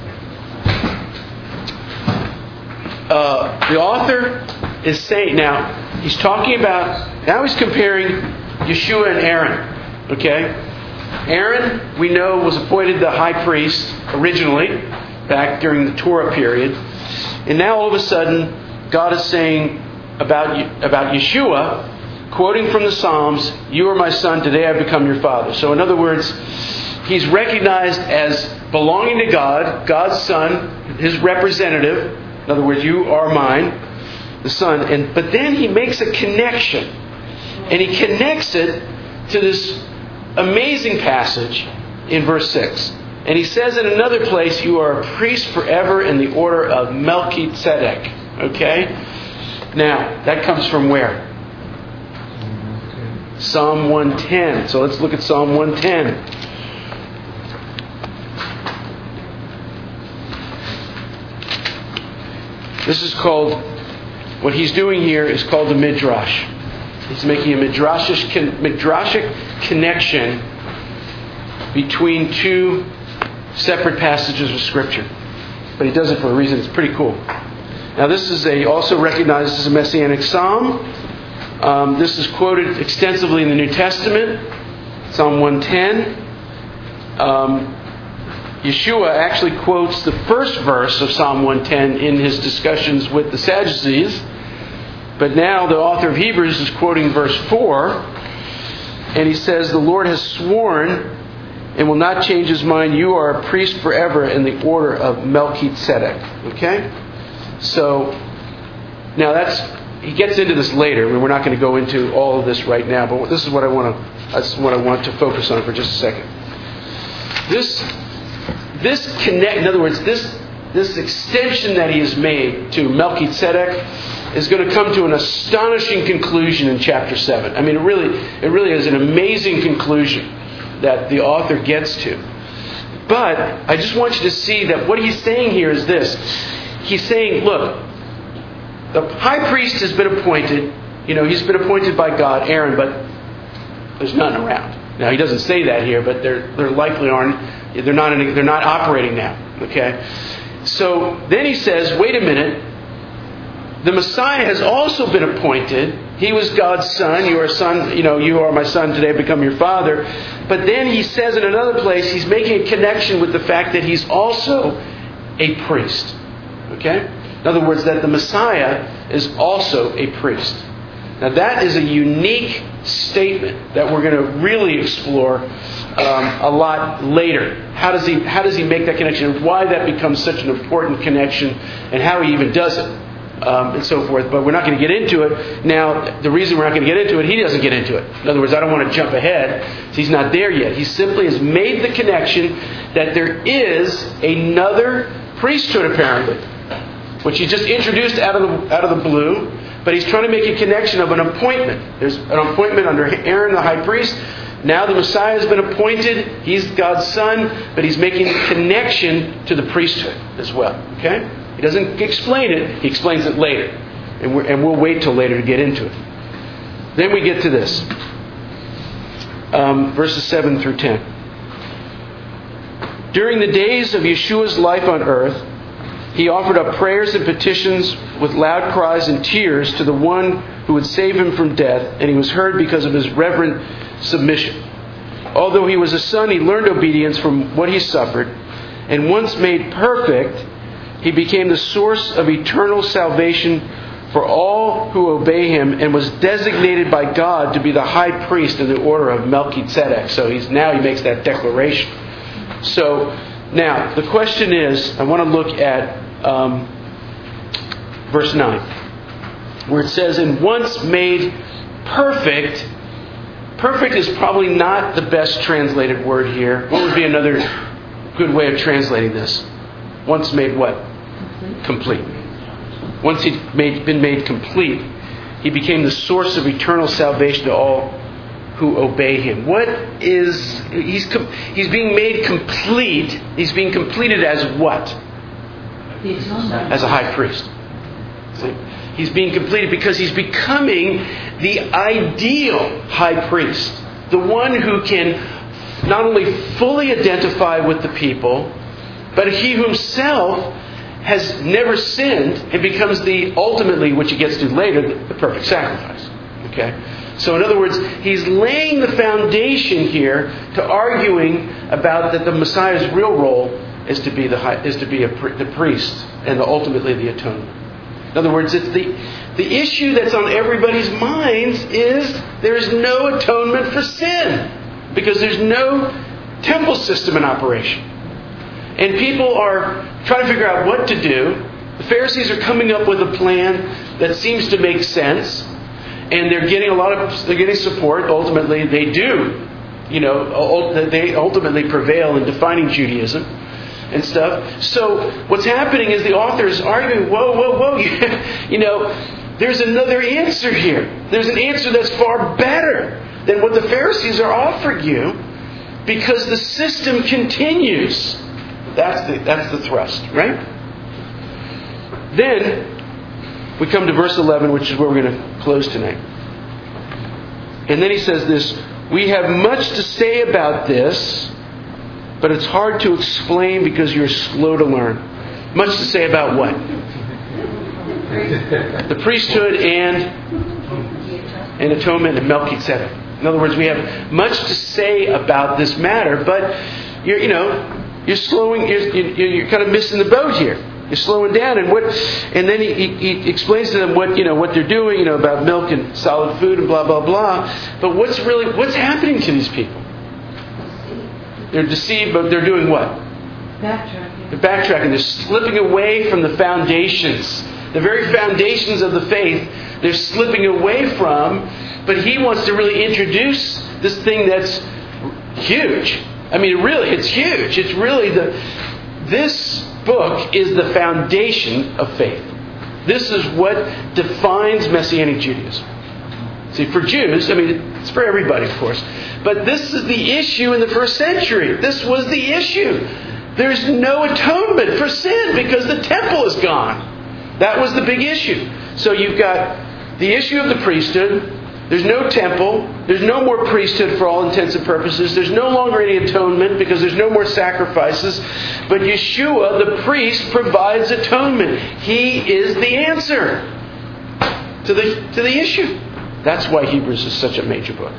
Uh, the author is saying, now, he's talking about, now he's comparing Yeshua and Aaron. Okay? Aaron, we know, was appointed the high priest originally, back during the Torah period. And now all of a sudden, God is saying about, about Yeshua, quoting from the Psalms, you are my son, today I've become your father. So in other words, he's recognized as belonging to God, God's son, his representative. In other words, you are mine, the son. And but then he makes a connection. And he connects it to this amazing passage in verse six. And he says in another place, you are a priest forever in the order of Melchizedek. Okay? Now, that comes from where? Psalm one ten. So let's look at Psalm one ten. This is called, what he's doing here is called the Midrash. He's making a midrashic, midrashic connection between two separate passages of Scripture. But he does it for a reason. It's pretty cool. Now this is a also recognized as a messianic psalm. Um, this is quoted extensively in the New Testament. Psalm one ten. Um, Yeshua actually quotes the first verse of Psalm one ten in his discussions with the Sadducees. But now the author of Hebrews is quoting verse four, and he says, the Lord has sworn and will not change his mind. You are a priest forever in the order of Melchizedek. Okay? So, now that's, he gets into this later. We're not going to go into all of this right now, but this is what I want to, that's what I want to focus on for just a second. This, this connect, in other words, this, this extension that he has made to Melchizedek is going to come to an astonishing conclusion in chapter seven. I mean, it really, it really is an amazing conclusion that the author gets to. But I just want you to see that what he's saying here is this. He's saying, look, the high priest has been appointed. You know, he's been appointed by God, Aaron, but there's none around. Now, he doesn't say that here, but they're, they're likely aren't. They're not, in, they're not operating now. Okay? So then he says, wait a minute. The Messiah has also been appointed. He was God's son. You are a son. You know, you are my son. Today I become your father. But then he says in another place, he's making a connection with the fact that he's also a priest. Okay? In other words, that the Messiah is also a priest. Now that is a unique statement that we're going to really explore um, a lot later. How does he how does he make that connection, and why that becomes such an important connection, and how he even does it, um, and so forth. But we're not going to get into it now. The reason we're not going to get into it, he doesn't get into it. In other words, I don't want to jump ahead. He's not there yet. He simply has made the connection that there is another priesthood apparently, which he just introduced out of the out of the blue. But he's trying to make a connection of an appointment. There's an appointment under Aaron the high priest. Now the Messiah has been appointed. He's God's son. But he's making a connection to the priesthood as well. Okay? He doesn't explain it. He explains it later. And, we're, and we'll wait till later to get into it. Then we get to this. Um, verses seven through ten. During the days of Yeshua's life on earth, he offered up prayers and petitions with loud cries and tears to the one who would save him from death, and he was heard because of his reverent submission. Although he was a son, he learned obedience from what he suffered, and once made perfect, he became the source of eternal salvation for all who obey him, and was designated by God to be the high priest in the order of Melchizedek. So he's now he makes that declaration. So now the question is, I want to look at Um, verse nine, where it says, and once made perfect. Perfect is probably not the best translated word here. What would be another good way of translating this? Once made what? Complete. Once he'd made, been made complete, he became the source of eternal salvation to all who obey him. What is, he's, he's being made complete. He's being completed as what? As a high priest. See? He's being completed because he's becoming the ideal high priest. The one who can not only fully identify with the people, but he himself has never sinned and becomes the ultimately, which he gets to later, the perfect sacrifice. Okay? So in other words, he's laying the foundation here to arguing about that the Messiah's real role is to be the high, is to be a, the priest and the, ultimately the atonement. In other words, it's the the issue that's on everybody's minds is there's no atonement for sin because there's no temple system in operation, and people are trying to figure out what to do. The Pharisees are coming up with a plan that seems to make sense, and they're getting a lot of they're getting support. Ultimately, they do, you know, they ultimately prevail in defining Judaism and stuff. So what's happening is the author is arguing, whoa, whoa, whoa, you know, there's another answer here. There's an answer that's far better than what the Pharisees are offering you, because the system continues. That's the that's the thrust, right? Then we come to verse eleven, which is where we're going to close tonight. And then he says this, we have much to say about this, but it's hard to explain because you're slow to learn. Much to say about what? The priesthood and, and atonement and Melchizedek. In other words, we have much to say about this matter, but you're, you know, you're slowing. You're, you're kind of missing the boat here. You're slowing down, and what? And then he, he, he explains to them what you know what they're doing, you know, about milk and solid food and blah blah blah. But what's really what's happening to these people? They're deceived, but they're doing what? Backtracking. They're backtracking. They're slipping away from the foundations. The very foundations of the faith, they're slipping away from. But he wants to really introduce this thing that's huge. I mean, really, it's huge. It's really the... This book is the foundation of faith. This is what defines Messianic Judaism. See, for Jews, I mean, it's for everybody, of course. But this is the issue in the first century. This was the issue. There's no atonement for sin because the temple is gone. That was the big issue. So you've got the issue of the priesthood. There's no temple. There's no more priesthood for all intents and purposes. There's no longer any atonement because there's no more sacrifices. But Yeshua, the priest, provides atonement. He is the answer to the to the issue. That's why Hebrews is such a major book.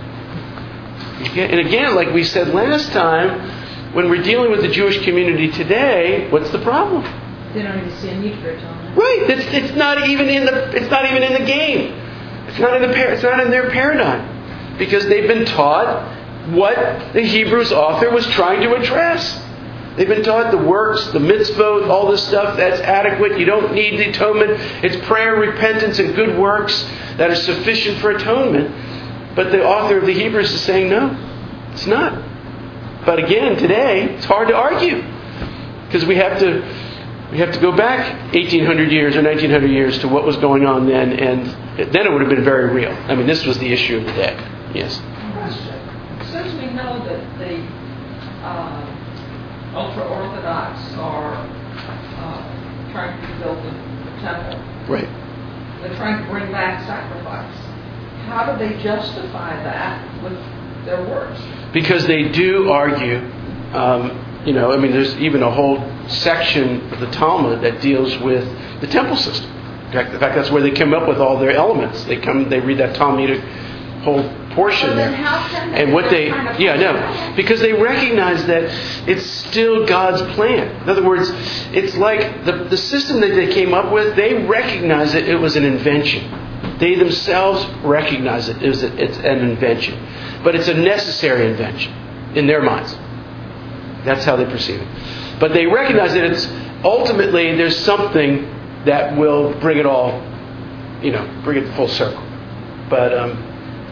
And again, like we said last time, when we're dealing with the Jewish community today, what's the problem? They don't even see a need for atonement. Right. It's, it's not even in the it's not even in the game. It's not in the it's not in their paradigm because they've been taught what the Hebrews author was trying to address. They've been taught the works, the mitzvot, all this stuff that's adequate. You don't need the atonement. It's prayer, repentance, and good works that are sufficient for atonement. But the author of the Hebrews is saying no, it's not. But again, today it's hard to argue because we have to we have to go back eighteen hundred years or nineteen hundred years to what was going on then, and then it would have been very real. I mean, this was the issue of the day. Yes. Since we know that the uh, ultra-Orthodox are uh, trying to rebuild the, the temple, Right. they're trying to bring back sacrifice. How do they justify that with their works? Because they do argue, um, you know, I mean, there's even a whole section of the Talmud that deals with the temple system. In fact, in fact, that's where they come up with all their elements. They come, they read that Talmudic whole portion Well, there. then how can they And what they, kind of- yeah, no, because they recognize that it's still God's plan. In other words, it's like the, the system that they came up with, they recognize that it was an invention. They themselves recognize it as a, it's an invention. But it's a necessary invention in their minds. That's how they perceive it. But they recognize that it's ultimately there's something that will bring it all, you know, bring it full circle. But um,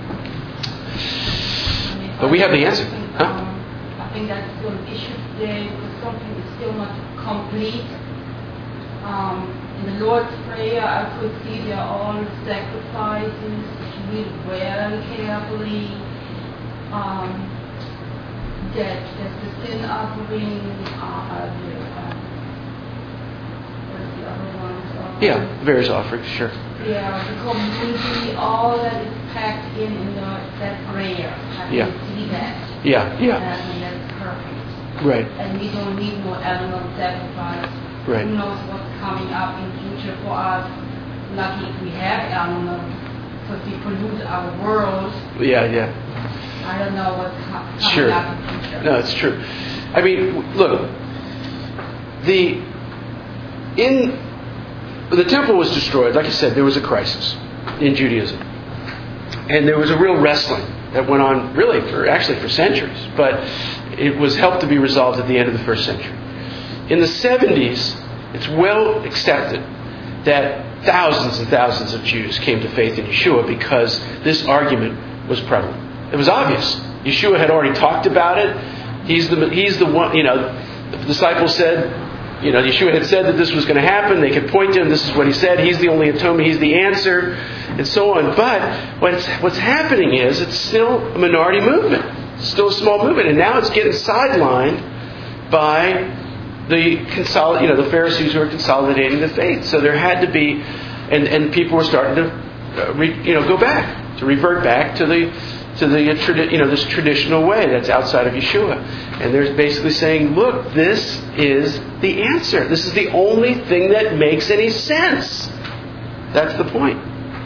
but we have the answer. Huh? Um, I think that's still an issue today because something is still not complete. Um, in the Lord's Prayer, I could see there are all sacrifices, read well carefully. Um, that there's the sin offering, uh, the, uh, what's the other ones? Uh, Yeah, various offerings, sure. Yeah, the community, all that is packed in in the, that prayer. I Yeah. can see that. Yeah, yeah, And that's perfect. right, And we don't need no animal sacrifice. right. Who knows what's coming up in future for us? Lucky if we have animals, because we pollute our world. Yeah, yeah. I don't know what's co- coming Sure. up in future. No, it's true. I mean, look, the in the temple was destroyed. Like I said, there was a crisis in Judaism, and there was a real wrestling that went on, really for actually for centuries. But it was helped to be resolved at the end of the first century. In the seventies, it's well accepted that thousands and thousands of Jews came to faith in Yeshua because this argument was prevalent. It was obvious. Yeshua had already talked about it. He's the he's the one, you know, the disciples said, you know, Yeshua had said that this was going to happen. They could point to him. This is what he said. He's the only atonement. He's the answer, and so on. But what's, what's happening is it's still a minority movement. It's still a small movement. And now it's getting sidelined by the consolid, you know, the Pharisees who are consolidating the faith. So there had to be, and, and people were starting to, uh, re, you know, go back, to revert back to the to the you know this traditional way that's outside of Yeshua. And they're basically saying, look, this is the answer. This is the only thing that makes any sense. That's the point.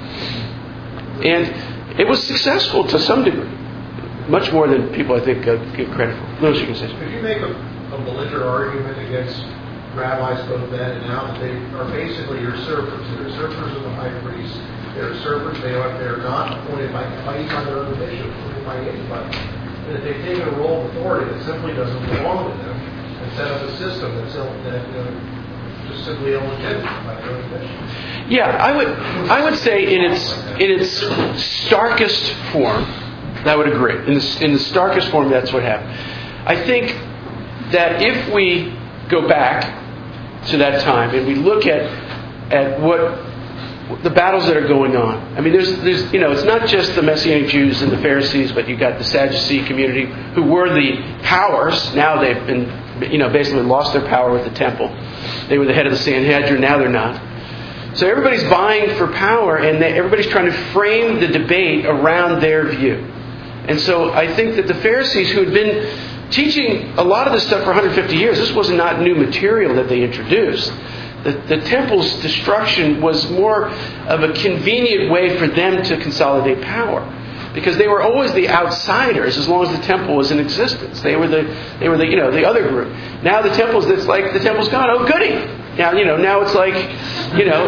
And it was successful to some degree. Much more than people, I think, uh, give credit for. Those you can say. Could you make a, a belligerent argument against rabbis both then and now that they are basically usurpers? They're usurpers of the high priest. They're usurpers. They are they're not appointed by, by even their own bishop, appointed by anybody. And if they've taken a role of authority that simply doesn't belong to them and set up a system that's ill, that uh, just simply illegitimate by their own bishop. Yeah, I would I would say in its in its starkest form, I would agree. In the, in the starkest form, that's what happened. I think that if we go back to that time and we look at at what the battles that are going on. I mean, there's, there's, you know, it's not just the Messianic Jews and the Pharisees, but you got the Sadducee community who were the powers. Now they've been, you know, basically lost their power with the temple. They were the head of the Sanhedrin. Now they're not. So everybody's vying for power, and they, everybody's trying to frame the debate around their view. And so I think that the Pharisees, who had been teaching a lot of this stuff for one hundred fifty years, this was not new material that they introduced. The, the temple's destruction was more of a convenient way for them to consolidate power, because they were always the outsiders as long as the temple was in existence. They were the they were the you know the other group. Now the temple's it's like the temple's gone. Oh goody! Now you know now it's like you know.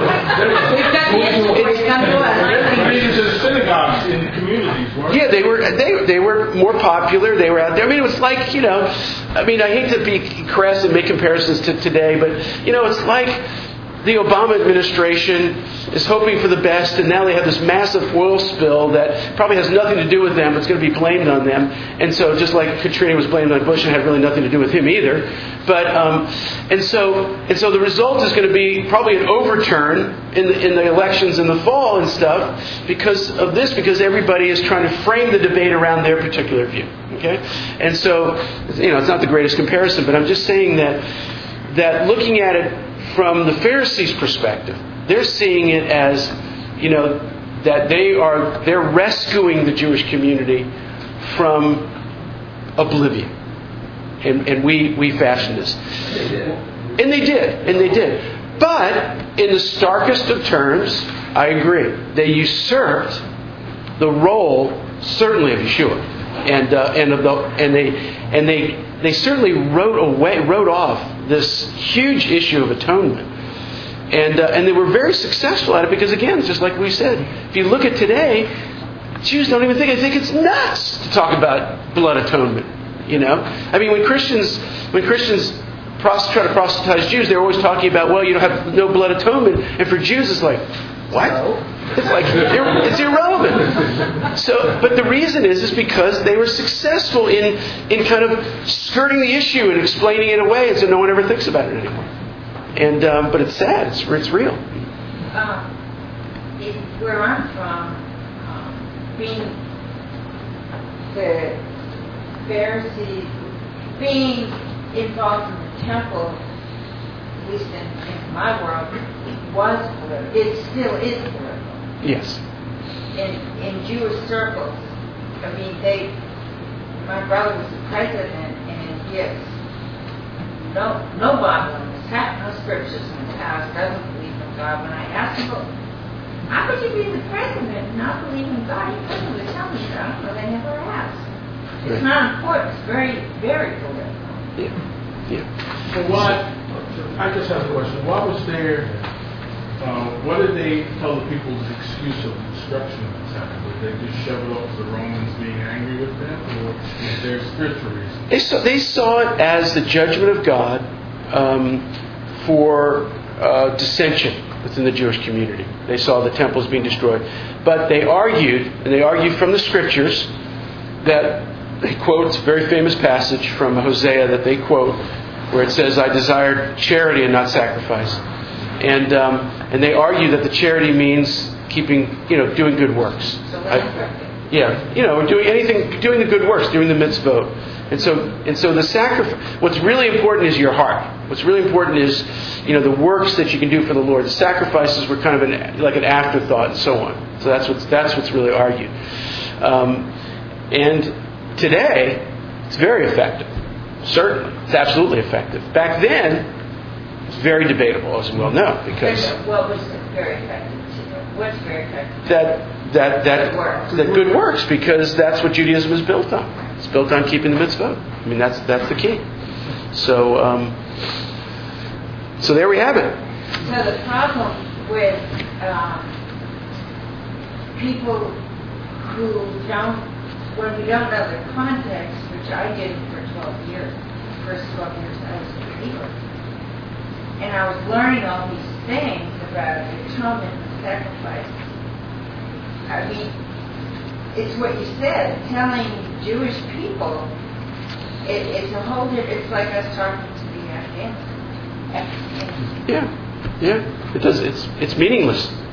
These are synagogues in communities, weren't Yeah, they were they they were more popular. They were out there. I mean, it was like you know. I mean, I hate to be crass and make comparisons to today, but you know, it's like the Obama administration is hoping for the best, and now they have this massive oil spill that probably has nothing to do with them, but it's going to be blamed on them. And so, just like Katrina was blamed on Bush, and had really nothing to do with him either. But um, and so and so the result is going to be probably an overturn in the in the elections in the fall and stuff because of this, because everybody is trying to frame the debate around their particular view. Okay, and so you know, it's not the greatest comparison, but I'm just saying that that looking at it from the Pharisees' perspective, they're seeing it as, you know, that they are they're rescuing the Jewish community from oblivion, and and we we fashioned this, and they did, and they did. But in the starkest of terms, I agree, they usurped the role certainly of Yeshua, and uh, and of the and they and they they certainly wrote away wrote off this huge issue of atonement. And uh, and they were very successful at it because, again, just like we said, if you look at today, Jews don't even think, I think it's nuts to talk about blood atonement. You know? I mean, when Christians when Christians pros- try to proselytize Jews, they're always talking about, well, you don't have no blood atonement. And for Jews, it's like, what? It's like, it's irrelevant. So, but the reason is, is because they were successful in, in kind of skirting the issue and explaining it away, and so no one ever thinks about it anymore. And um, but it's sad. It's it's real. Um, it, where I'm from, um, being the Pharisees, being involved in the temple, at least in, in my world, was political. It still is political. Yes. In in Jewish circles, I mean, they. My brother was the president, and he has no no Bible in his house, no scriptures in his house. Doesn't believe in God. When I asked him, well, how could you be the president and not believe in God? He couldn't really tell me that. I don't know. They never asked. It's right. Not important. It's very very political. Yeah. Yeah. So what? I just have a question. What was their Uh, what did they tell the people's excuse of destruction of the temple? Did they just shove it off to the Romans being angry with them, or is there a spiritual reason? They saw, they saw it as the judgment of God um, for uh, dissension within the Jewish community. They saw the temples being destroyed. But they argued, and they argued from the scriptures, that they quote a very famous passage from Hosea that they quote, where it says, I desired charity and not sacrifice. And um, and they argue that the charity means keeping, you know, doing good works. I, yeah, you know, doing anything, doing the good works, doing the mitzvot. And so and so the sacrifice. What's really important is your heart. What's really important is, you know, the works that you can do for the Lord. The sacrifices were kind of an, like an afterthought, and so on. So that's what's that's what's really argued. Um, and today, it's very effective. Certainly, it's absolutely effective. Back then, very debatable, as we well know, because what was very effective? What's very effective? That that that good works. that good works, because that's what Judaism is built on. It's built on keeping the mitzvot. I mean, that's that's the key. So um, so there we have it. So the problem with um, people who don't, when we don't know the context, which I did for twelve years, the first twelve years I was a believer. And I was learning all these things about atonement and sacrifice. I mean, it's what you said, telling Jewish people, it, it's a whole different, it's like us talking to the Afghans. Yeah, yeah, it does. It's it's meaningless.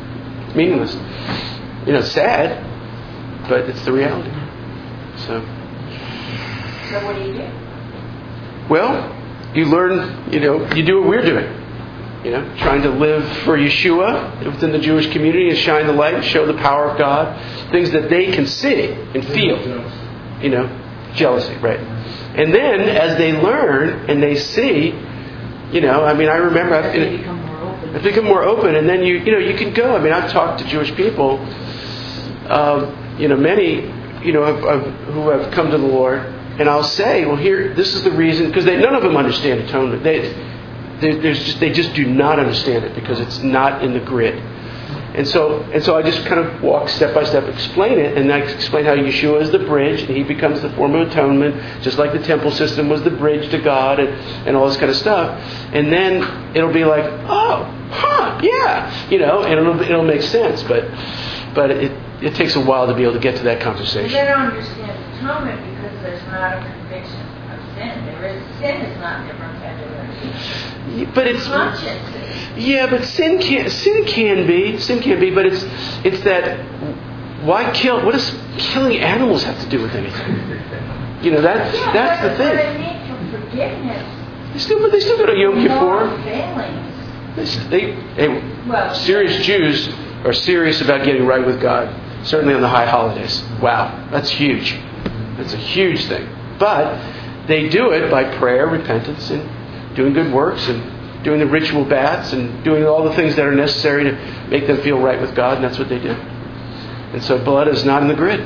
It's meaningless. You know, it's sad, but it's the reality. So. So what do you do? Well, you learn, you know, you do what we're doing. You know, trying to live for Yeshua within the Jewish community and shine the light and show the power of God. Things that they can see and feel. You know, jealousy, right. And then as they learn and they see, you know, I mean, I remember... I've, they become more open. They become more open, and then you, you know, you can go. I mean, I've talked to Jewish people, uh, you know, many, you know, have, have, who have come to the Lord, and I'll say, well, here, this is the reason, because none of them understand atonement. They... There's just, they just do not understand it because it's not in the grid. And so and so I just kind of walk step by step, explain it, and I explain how Yeshua is the bridge, and He becomes the form of atonement, just like the temple system was the bridge to God, and, and all this kind of stuff. And then it'll be like, oh, huh, yeah, you know, and it'll it'll make sense. But but it it takes a while to be able to get to that conversation. They don't understand atonement because there's not a conviction of sin. There is sin is not different. But it's yeah, but sin can sin can be sin can be, but it's it's that why kill? What does killing animals have to do with anything? You know that yeah, that's the thing. They need for forgiveness. They still but they still go to Yom Kippur. Failings. They, they well, serious Jews are serious about getting right with God. Certainly on the high holidays. Wow, that's huge. That's a huge thing. But they do it by prayer, repentance, and doing good works and doing the ritual baths and doing all the things that are necessary to make them feel right with God, and that's what they do. And so blood is not in the grid.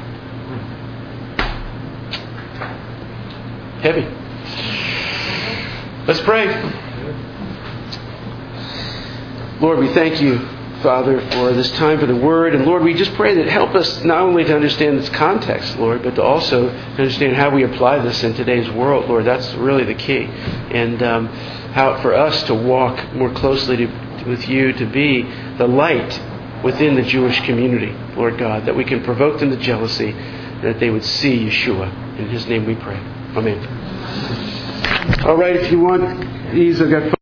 Heavy. Let's pray. Lord, we thank you, Father, for this time for the Word. And Lord, we just pray that help us not only to understand this context, Lord, but to also understand how we apply this in today's world, Lord. That's really the key. And um, how for us to walk more closely to, with you, to be the light within the Jewish community, Lord God, that we can provoke them to jealousy, that they would see Yeshua. In His name we pray. Amen. All right, if you want these, I've got